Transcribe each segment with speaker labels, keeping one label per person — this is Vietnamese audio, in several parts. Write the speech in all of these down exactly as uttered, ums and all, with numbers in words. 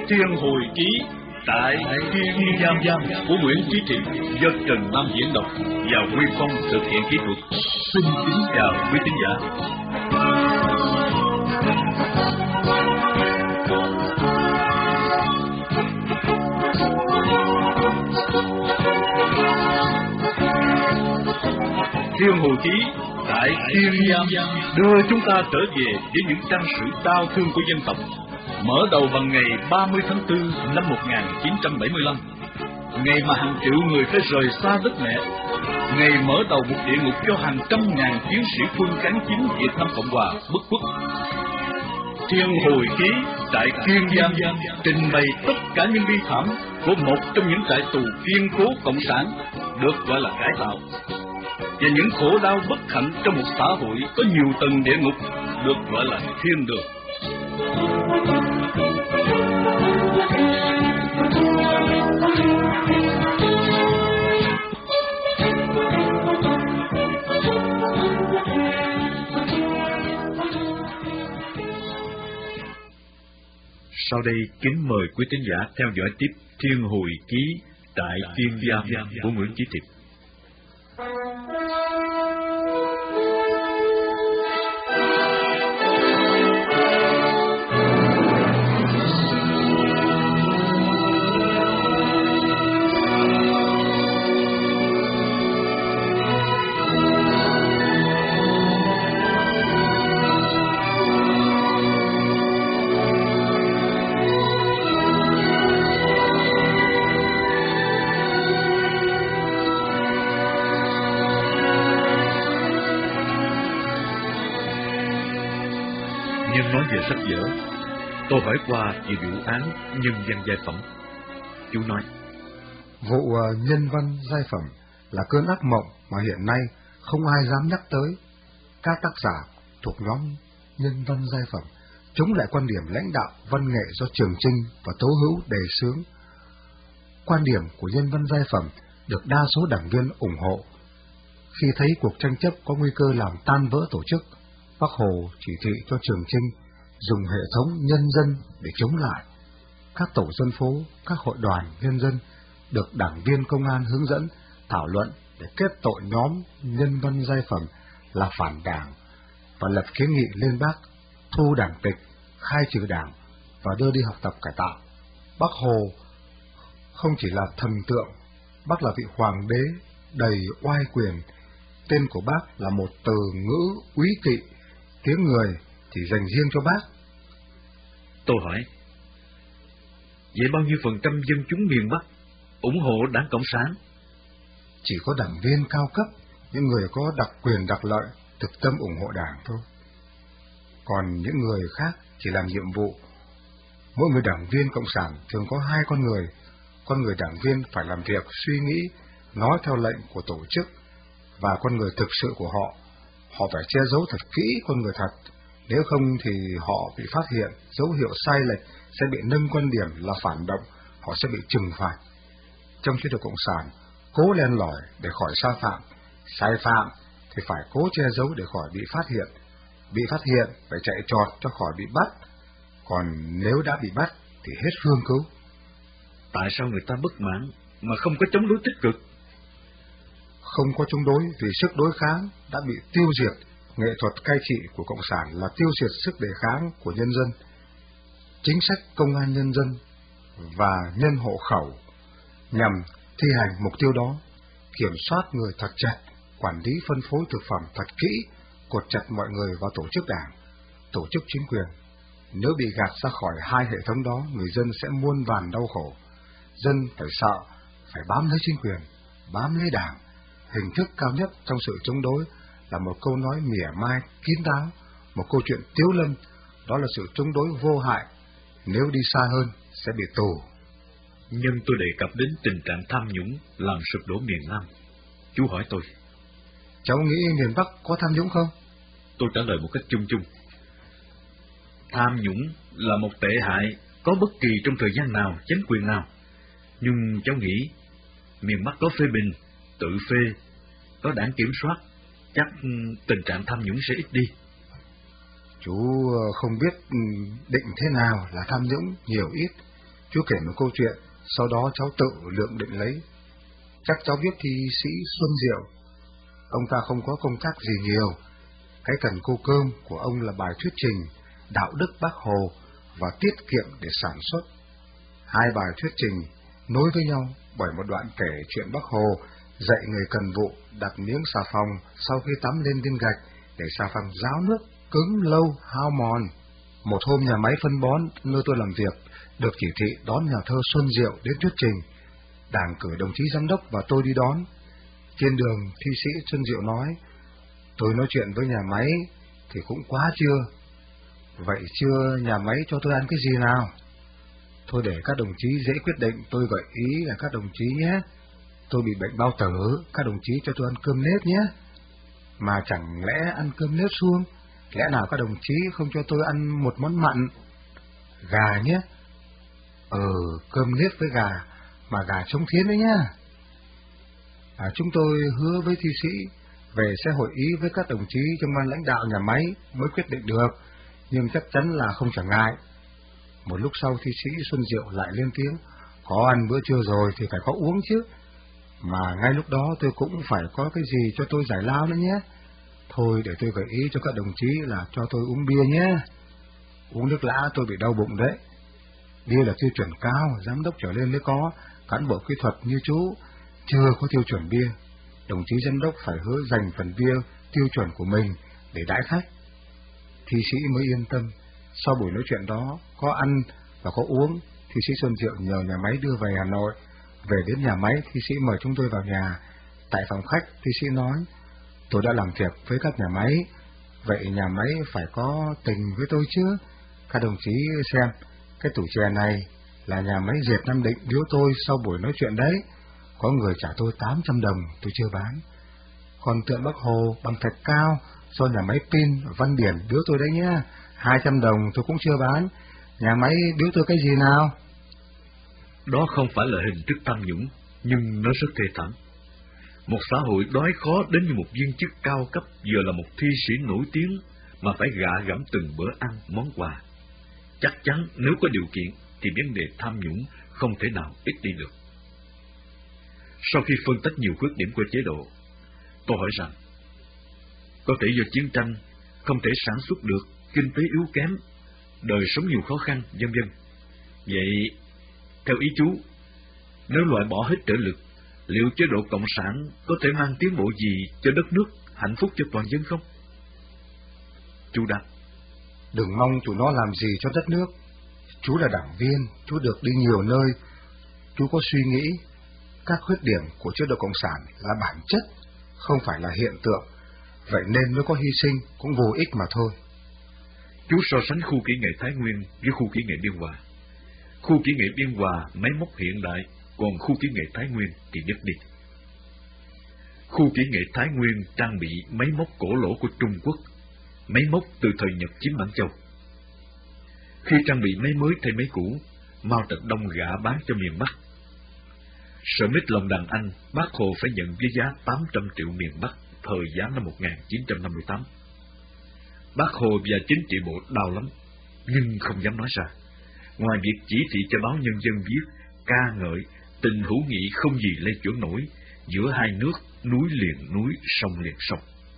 Speaker 1: Thiên Hồi Ký tại Thiên Giam Giam của Nguyễn Chí Trịnh do Trần Nam diễn đọc và Huy Phong thực hiện kỹ thuật. Xin kính chào quý thính giả. Thiên Hồi Ký tại Thiên Giam đưa chúng ta trở về với những trang sử đau thương của dân tộc. Mở đầu bằng ngày ba mươi tháng tư năm một nghìn chín trăm bảy mươi lăm, ngày mà hàng triệu người phải rời xa đất mẹ, ngày mở đầu một địa ngục cho hàng trăm ngàn chiến sĩ quân kháng chiến Việt Nam Cộng Hòa bất khuất. Thiên Hồi Ký tại Thiên Giam trình bày tất cả những bi thảm của một trong những trại tù kiên cố cộng sản được gọi là cải tạo, và những khổ đau bất hạnh trong một xã hội có nhiều tầng địa ngục được gọi là thiên đường. Sau đây kính mời quý thính giả theo dõi tiếp Thiên Hồi Ký tại Thiên Giam của Nguyễn Chí Trịnh. Nhưng nói về sách vở, tôi hỏi qua về vụ án nhân văn giai phẩm. Chú nói,
Speaker 2: vụ uh, nhân văn giai phẩm là cơn ác mộng mà hiện nay không ai dám nhắc tới. Các tác giả thuộc nhóm nhân văn giai phẩm chống lại quan điểm lãnh đạo văn nghệ do Trường Chinh và Tố Hữu đề xướng. Quan điểm của nhân văn giai phẩm được đa số đảng viên ủng hộ. Khi thấy cuộc tranh chấp có nguy cơ làm tan vỡ tổ chức, Bác Hồ chỉ thị cho Trường Chinh dùng hệ thống nhân dân để chống lại. Các tổ dân phố, các hội đoàn nhân dân được đảng viên công an hướng dẫn thảo luận để kết tội nhóm nhân văn giai phẩm là phản đảng và lập kiến nghị lên Bác thu đảng tịch, khai trừ đảng và đưa đi học tập cải tạo. Bác Hồ không chỉ là thần tượng, Bác là vị hoàng đế đầy oai quyền. Tên của Bác là một từ ngữ úy kỵ, tiếng người thì dành riêng cho Bác.
Speaker 1: Tôi hỏi, vậy bao nhiêu phần trăm dân chúng miền Bắc ủng hộ Đảng Cộng sản?
Speaker 2: Chỉ có đảng viên cao cấp, những người có đặc quyền đặc lợi, thực tâm ủng hộ đảng thôi. Còn những người khác chỉ làm nhiệm vụ. Mỗi người đảng viên Cộng sản thường có hai con người. Con người đảng viên phải làm việc, suy nghĩ, nói theo lệnh của tổ chức, và con người thực sự của họ. Họ phải che giấu thật kỹ con người thật, nếu không thì họ bị phát hiện dấu hiệu sai lệch sẽ bị nâng quan điểm là phản động, họ sẽ bị trừng phạt. Trong chế độ Cộng sản, cố len lỏi để khỏi sai phạm, sai phạm thì phải cố che giấu để khỏi bị phát hiện, bị phát hiện phải chạy trọt cho khỏi bị bắt, còn nếu đã bị bắt thì hết phương cứu.
Speaker 1: Tại sao người ta bất mãn mà không có chống đối tích cực?
Speaker 2: Không có chống đối vì sức đối kháng đã bị tiêu diệt. Nghệ thuật cai trị của Cộng sản là tiêu diệt sức đề kháng của nhân dân. Chính sách công an nhân dân và nhân hộ khẩu nhằm thi hành mục tiêu đó, kiểm soát người thật chặt, quản lý phân phối thực phẩm thật kỹ, cột chặt mọi người vào tổ chức đảng, tổ chức chính quyền. Nếu bị gạt ra khỏi hai hệ thống đó, người dân sẽ muôn vàn đau khổ. Dân phải sợ, phải bám lấy chính quyền, bám lấy đảng. Hình thức cao nhất trong sự chống đối là một câu nói mỉa mai kín đáo, một câu chuyện tiếu lâm, đó là sự chống đối vô hại, nếu đi xa hơn sẽ bị tù.
Speaker 1: Nhưng tôi đề cập đến tình trạng tham nhũng làm sụp đổ miền Nam. Chú hỏi tôi,
Speaker 2: cháu nghĩ miền Bắc có tham nhũng không?
Speaker 1: Tôi trả lời một cách chung chung. Tham nhũng là một tệ hại có bất kỳ trong thời gian nào, chính quyền nào. Nhưng cháu nghĩ miền Bắc có phê bình, tự phê, có đảng kiểm soát, chắc tình trạng tham nhũng sẽ ít đi.
Speaker 2: Chú không biết định thế nào là tham nhũng nhiều ít, Chú kể một câu chuyện, sau đó cháu tự lượng định lấy. Chắc cháu biết thi sĩ Xuân Diệu. Ông ta không có công tác gì nhiều. Cái cần cô cơm của ông là bài thuyết trình đạo đức Bác Hồ và tiết kiệm để sản xuất. Hai bài thuyết trình nối với nhau bởi một đoạn kể chuyện Bác Hồ dạy người cần vụ đặt miếng xà phòng sau khi tắm lên viên gạch để xà phòng ráo nước, cứng lâu, hao mòn. Một hôm nhà máy phân bón nơi tôi làm việc được chỉ thị đón nhà thơ Xuân Diệu đến thuyết trình. Đảng cử đồng chí giám đốc và tôi đi đón. Trên đường, thi sĩ Xuân Diệu nói, tôi nói chuyện với nhà máy thì cũng quá chưa. Vậy chưa nhà máy cho tôi ăn cái gì nào? Thôi để các đồng chí dễ quyết định, tôi gợi ý là các đồng chí nhé. Tôi bị bệnh bao tử, các đồng chí cho tôi ăn cơm nếp nhé. Mà chẳng lẽ ăn cơm nếp suông? Lẽ nào các đồng chí không cho tôi ăn một món mặn? Gà nhé. Ừ, cơm nếp với gà, mà gà trống thiến đấy nhá. À, chúng tôi hứa với thi sĩ về sẽ hội ý với các đồng chí trong ban lãnh đạo nhà máy mới quyết định được, nhưng chắc chắn là không trở ngại. Một lúc sau thi sĩ Xuân Diệu lại lên tiếng, có ăn bữa trưa rồi thì phải có uống chứ. Mà ngay lúc đó tôi cũng phải có cái gì cho tôi giải lao nữa nhé. Thôi để tôi gợi ý cho các đồng chí là cho tôi uống bia nhé. Uống nước lã tôi bị đau bụng đấy. Bia là tiêu chuẩn cao, giám đốc trở lên mới có, cán bộ kỹ thuật như chú chưa có tiêu chuẩn bia. Đồng chí giám đốc phải hứa dành phần bia tiêu chuẩn của mình để đãi khách. Thi sĩ mới yên tâm. Sau buổi nói chuyện đó, có ăn và có uống, thi sĩ Xuân Diệu nhờ nhà máy đưa về Hà Nội. Về đến nhà máy, thi sĩ mời chúng tôi vào nhà. Tại phòng khách, thi sĩ nói, tôi đã làm việc với các nhà máy, vậy nhà máy phải có tình với tôi chứ. Các đồng chí xem, cái tủ chè này là nhà máy dệt Nam Định biếu tôi sau buổi nói chuyện đấy. Có người trả tôi tám trăm đồng, tôi chưa bán. Còn tượng Bác Hồ bằng thạch cao do nhà máy Pin Văn Điển biếu tôi đấy nhá, hai trăm đồng tôi cũng chưa bán. Nhà máy biếu tôi cái gì nào?
Speaker 1: Đó không phải là hình thức tham nhũng, nhưng nó rất thê thảm. Một xã hội đói khó đến như một viên chức cao cấp vừa là một thi sĩ nổi tiếng mà phải gạ gẫm từng bữa ăn món quà. Chắc chắn nếu có điều kiện thì vấn đề tham nhũng không thể nào ít đi được. Sau khi phân tích nhiều khuyết điểm của chế độ, tôi hỏi rằng, có thể do chiến tranh, không thể sản xuất được, kinh tế yếu kém, đời sống nhiều khó khăn, vân vân. Vậy, theo ý chú, nếu loại bỏ hết trợ lực, liệu chế độ cộng sản có thể mang tiến bộ gì cho đất nước, hạnh phúc cho toàn dân không? Chú đáp,
Speaker 2: đừng mong tụi nó làm gì cho đất nước. Chú là đảng viên, chú được đi nhiều nơi, chú có suy nghĩ. Các khuyết điểm của chế độ cộng sản là bản chất, không phải là hiện tượng, vậy nên nếu có hy sinh cũng vô ích mà thôi.
Speaker 1: Chú so sánh khu kỹ nghệ Thái Nguyên với khu kỹ nghệ Biên Hòa. Khu kỹ nghệ Biên Hòa máy móc hiện đại, còn khu kỹ nghệ Thái Nguyên thì nhất đi. Khu kỹ nghệ Thái Nguyên trang bị máy móc cổ lỗ của Trung Quốc, máy móc từ thời Nhật chiếm Bản Châu. Khi trang bị máy mới thay máy cũ, Mao Trạch Đông gạ bán cho miền Bắc. Sở mít lòng đàn Anh, Bác Hồ phải nhận với giá tám trăm triệu miền Bắc thời giá năm một nghìn chín trăm năm mươi tám. Bác Hồ và chính trị bộ đau lắm, nhưng không dám nói ra. Ngoài việc chỉ thị cho báo Nhân dân viết, ca ngợi, tình hữu nghị không gì lay chuyển nổi, giữa hai nước, núi liền núi, sông liền sông.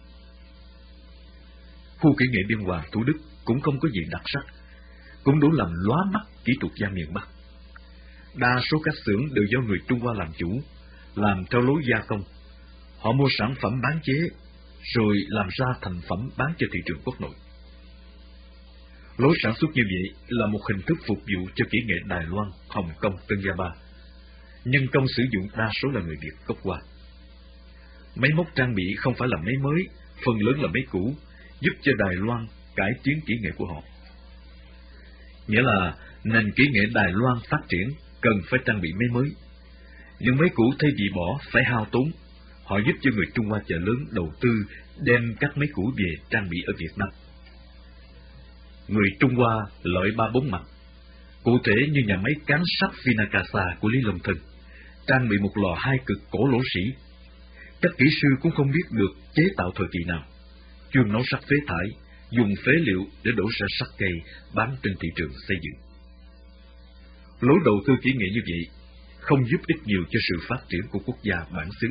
Speaker 1: Khu kỹ nghệ Biên Hòa, Thủ Đức cũng không có gì đặc sắc, cũng đủ làm lóa mắt kỹ thuật gia miền Bắc. Đa số các xưởng đều do người Trung Hoa làm chủ, làm theo lối gia công. Họ mua sản phẩm bán chế, rồi làm ra thành phẩm bán cho thị trường quốc nội. Lối sản xuất như vậy là một hình thức phục vụ cho kỹ nghệ Đài Loan, Hồng Kông, Tân Gia Ba. Nhân công sử dụng đa số là người Việt gốc Hoa. Máy móc trang bị không phải là máy mới, phần lớn là máy cũ, giúp cho Đài Loan cải tiến kỹ nghệ của họ. Nghĩa là nền kỹ nghệ Đài Loan phát triển cần phải trang bị máy mới. Những máy cũ thay vì bỏ phải hao tốn, họ giúp cho người Trung Hoa chợ lớn đầu tư đem các máy cũ về trang bị ở Việt Nam. Người Trung Hoa lợi ba bốn mặt, cụ thể như nhà máy cán sắt Vinacasa của Lý Long Thân, trang bị một lò hai cực cổ lỗ sĩ. Các kỹ sư cũng không biết được chế tạo thời kỳ nào, chuyên nấu sắt phế thải, dùng phế liệu để đổ ra sắt cây bán trên thị trường xây dựng. lối đầu tư kỹ nghệ như vậy không giúp ích nhiều cho sự phát triển của quốc gia bản xứ.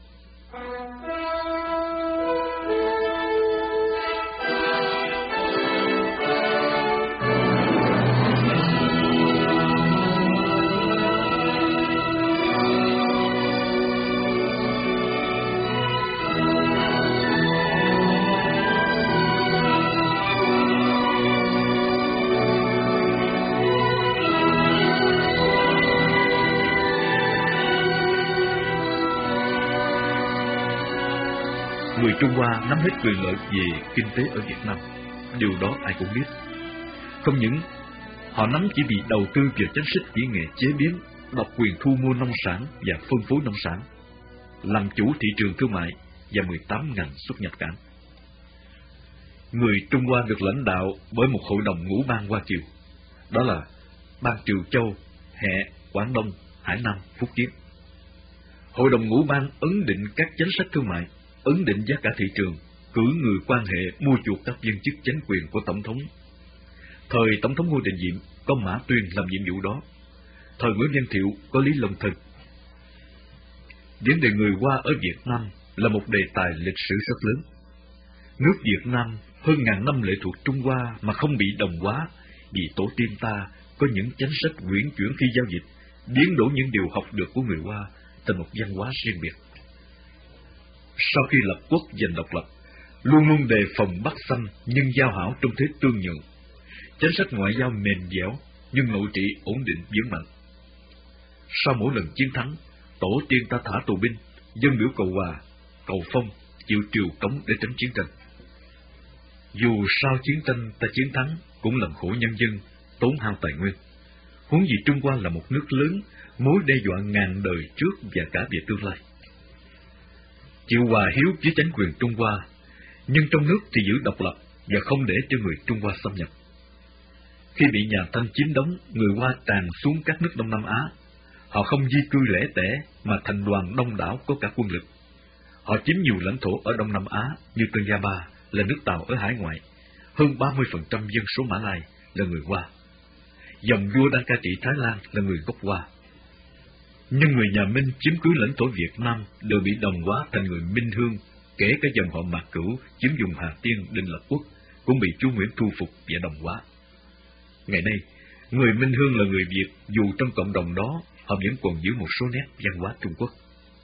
Speaker 1: Người Trung Hoa nắm hết quyền lợi về kinh tế ở Việt Nam, điều đó ai cũng biết. Không những họ nắm chỉ vì đầu tư vào chính sách kỹ nghệ chế biến, độc quyền thu mua nông sản và phân phối nông sản, làm chủ thị trường thương mại và mười tám ngành xuất nhập cảng. Người Trung Hoa được lãnh đạo bởi một hội đồng ngũ bang Hoa Kiều, đó là bang Triều Châu, Hệ, Quảng Đông, Hải Nam, Phúc Kiến. Hội đồng ngũ bang ấn định các chính sách thương mại, ấn định giá cả thị trường, cử người quan hệ mua chuộc các viên chức chính quyền của Tổng thống. Thời Tổng thống Ngô Đình Diệm có Mã Tuyên làm nhiệm vụ đó. Thời Nguyễn Văn Thiệu có Lý Long Thân. Vấn đề người Hoa ở Việt Nam là một đề tài lịch sử rất lớn. Nước Việt Nam hơn ngàn năm lệ thuộc Trung Hoa mà không bị đồng hóa, vì tổ tiên ta có những chính sách uyển chuyển khi giao dịch, biến đổi những điều học được của người Hoa thành một văn hóa riêng biệt. Sau khi lập quốc giành độc lập, luôn luôn đề phòng Bắc xâm nhưng giao hảo trong thế tương nhượng. Chính sách ngoại giao mềm dẻo nhưng nội trị ổn định vững mạnh. Sau mỗi lần chiến thắng, tổ tiên ta thả tù binh, dân biểu cầu hòa, cầu phong, chịu triều cống để tránh chiến tranh. Dù sau chiến tranh ta chiến thắng cũng làm khổ nhân dân, tốn hao tài nguyên. Huống gì Trung Hoa là một nước lớn, mối đe dọa ngàn đời trước và cả về tương lai. Chịu hòa hiếu với chính quyền Trung Hoa, nhưng trong nước thì giữ độc lập và không để cho người Trung Hoa xâm nhập. Khi bị nhà Thanh chiếm đóng, người Hoa tràn xuống các nước Đông Nam Á. Họ không di cư lẻ tẻ mà thành đoàn đông đảo có cả quân lực. Họ chiếm nhiều lãnh thổ ở Đông Nam Á như Tân Java là nước Tàu ở hải ngoại. Hơn ba mươi phần trăm dân số Mã Lai là người Hoa. Dòng vua đang cai trị Thái Lan là người gốc Hoa. Nhưng người nhà Minh chiếm cứ lãnh thổ Việt Nam đều bị đồng hóa thành người Minh Hương, kể cả dòng họ Mạc Cửu chiếm vùng Hà Tiên định lập quốc cũng bị chú Nguyễn thu phục và đồng hóa. Ngày nay, người Minh Hương là người Việt, dù trong cộng đồng đó họ vẫn còn giữ một số nét văn hóa Trung Quốc.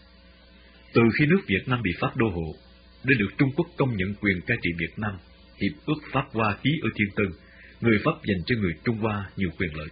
Speaker 1: Từ khi nước Việt Nam bị Pháp đô hộ, để được Trung Quốc công nhận quyền cai trị Việt Nam, hiệp ước Pháp Hoa ký ở Thiên Tân, người Pháp dành cho người Trung Hoa nhiều quyền lợi.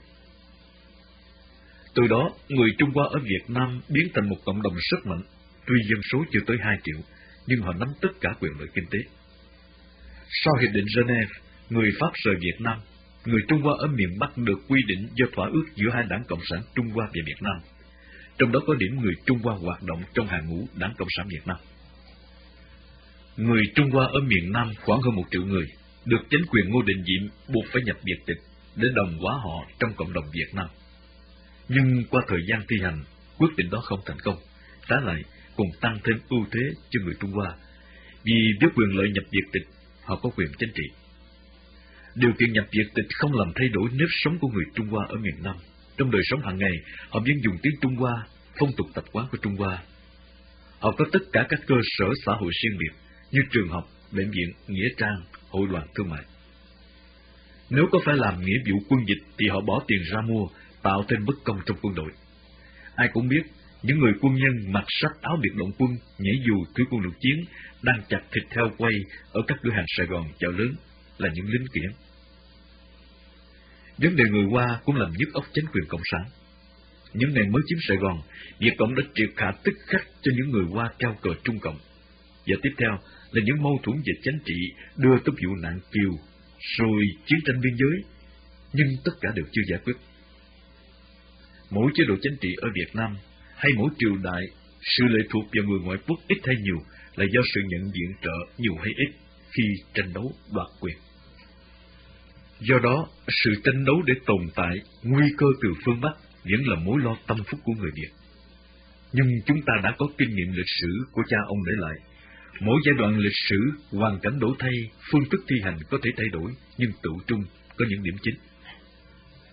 Speaker 1: Từ đó, người Trung Hoa ở Việt Nam biến thành một cộng đồng rất mạnh, tuy dân số chưa tới hai triệu, nhưng họ nắm tất cả quyền lợi kinh tế. Sau Hiệp định Geneva, người Pháp rời Việt Nam, người Trung Hoa ở miền Bắc được quy định do thỏa ước giữa hai đảng Cộng sản Trung Hoa và Việt Nam, trong đó có điểm người Trung Hoa hoạt động trong hàng ngũ đảng Cộng sản Việt Nam. Người Trung Hoa ở miền Nam khoảng hơn một triệu người, được chính quyền Ngô Đình Diệm buộc phải nhập Việt tịch để đồng hóa họ trong cộng đồng Việt Nam. Nhưng qua thời gian thi hành, quyết định đó không thành công, trái lại còn tăng thêm ưu thế cho người Trung Hoa, vì với quyền lợi nhập Việt tịch, họ có quyền chính trị. Điều kiện nhập Việt tịch không làm thay đổi nếp sống của người Trung Hoa ở miền Nam. Trong đời sống hàng ngày, họ vẫn dùng tiếng Trung Hoa, phong tục tập quán của Trung Hoa. Họ có tất cả các cơ sở xã hội riêng biệt, như trường học, bệnh viện, nghĩa trang, hội đoàn thương mại. Nếu có phải làm nghĩa vụ quân dịch thì họ bỏ tiền ra mua, tạo thêm bất công trong quân đội. Ai cũng biết, những người quân nhân mặc sắc áo biệt động quân, nhảy dù thủy quân lục chiến, đang chặt thịt heo quay ở các cửa hàng Sài Gòn chợ lớn là những lính kiển. Vấn đề người Hoa cũng làm nhức óc chính quyền Cộng sản. Những ngày mới chiếm Sài Gòn, Việt Cộng đã triệt hạ tức khắc cho những người Hoa treo cờ Trung Cộng. Và tiếp theo là những mâu thuẫn về chính trị đưa tới vụ nạn Kiều, rồi chiến tranh biên giới, nhưng tất cả đều chưa giải quyết. Mỗi chế độ chính trị ở Việt Nam hay mỗi triều đại, sự lệ thuộc vào người ngoại quốc ít hay nhiều là do sự nhận viện trợ nhiều hay ít khi tranh đấu đoạt quyền. Do đó, sự tranh đấu để tồn tại, nguy cơ từ phương Bắc vẫn là mối lo tâm phúc của người Việt. Nhưng chúng ta đã có kinh nghiệm lịch sử của cha ông để lại. Mỗi giai đoạn lịch sử, hoàn cảnh đổi thay, phương thức thi hành có thể thay đổi, nhưng tự trung có những điểm chính.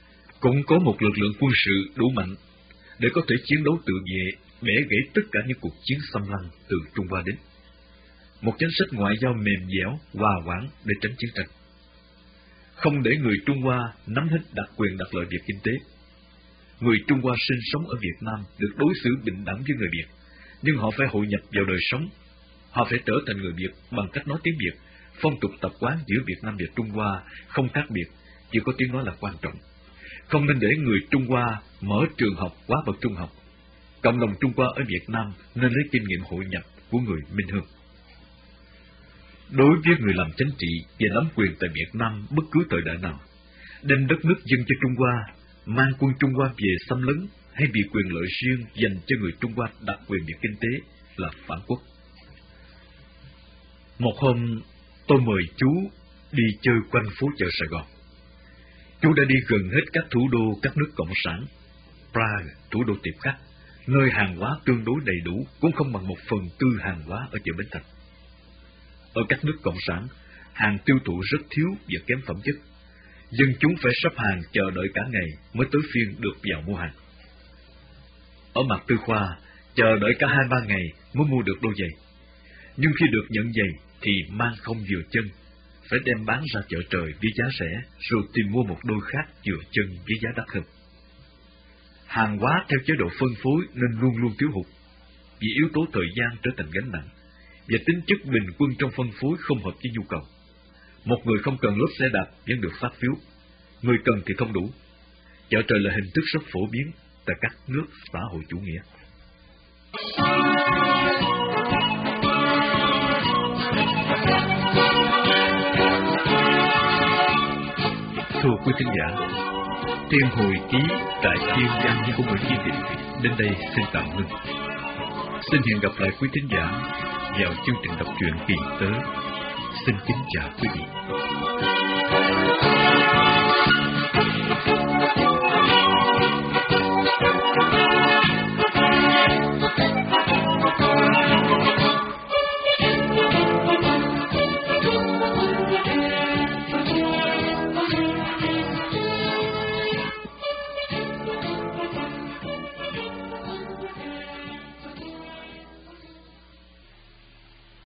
Speaker 1: cũng có một lực lượng quân sự đủ mạnh để có thể chiến đấu tự vệ, bẻ gãy tất cả những cuộc chiến xâm lăng từ Trung Hoa đến. Một chính sách ngoại giao mềm dẻo, hòa hoãn để tránh chiến tranh. Không để người Trung Hoa nắm hết đặc quyền đặc lợi việc kinh tế. Người Trung Hoa sinh sống ở Việt Nam được đối xử bình đẳng với người Việt, nhưng họ phải hội nhập vào đời sống. Họ phải trở thành người Việt bằng cách nói tiếng Việt. Phong tục tập quán giữa Việt Nam và Trung Hoa không khác biệt, chỉ có tiếng nói là quan trọng. Không nên để người Trung Hoa mở trường học quá bậc trung học. Cộng đồng Trung Hoa ở Việt Nam nên lấy kinh nghiệm hội nhập của người Minh Hương. Đối với người làm chính trị và nắm quyền tại Việt Nam bất cứ thời đại nào, đem đất nước dâng cho Trung Hoa, mang quân Trung Hoa về xâm lấn hay vì quyền lợi riêng dành cho người Trung Hoa đặc quyền về kinh tế là phản quốc. Một hôm, tôi mời chú đi chơi quanh phố chợ Sài Gòn. Chú đã đi gần hết các thủ đô các nước cộng sản. Prague, thủ đô tiệp khắc, nơi hàng hóa tương đối đầy đủ cũng không bằng một phần tư hàng hóa ở chợ Bến Thành. Ở các nước cộng sản, hàng tiêu thụ rất thiếu và kém phẩm chất. Dân chúng phải sắp hàng chờ đợi cả ngày mới tới phiên được vào mua hàng. Ở Mạc Tư Khoa, chờ đợi cả hai ba ngày mới mua được đôi giày. Nhưng khi được nhận giày thì mang không vừa chân, phải đem bán ra chợ trời với giá rẻ, rồi tìm mua một đôi khác vừa chân với giá đắt hơn. Hàng hóa theo chế độ phân phối nên luôn luôn thiếu hụt, vì yếu tố thời gian trở thành gánh nặng, và tính chất bình quân trong phân phối không hợp với nhu cầu. Một người không cần lốp xe đạp vẫn được phát phiếu, người cần thì không đủ. Chợ trời là hình thức rất phổ biến tại các nước xã hội chủ nghĩa. Thưa quý thính giả, Thiên hồi ký tại Thiên Văn của Nguyễn Chí Định đến đây xin tạm ngưng. Xin hẹn gặp lại quý thính giả vào chương trình đọc truyện kỳ tới. Xin kính chào quý vị.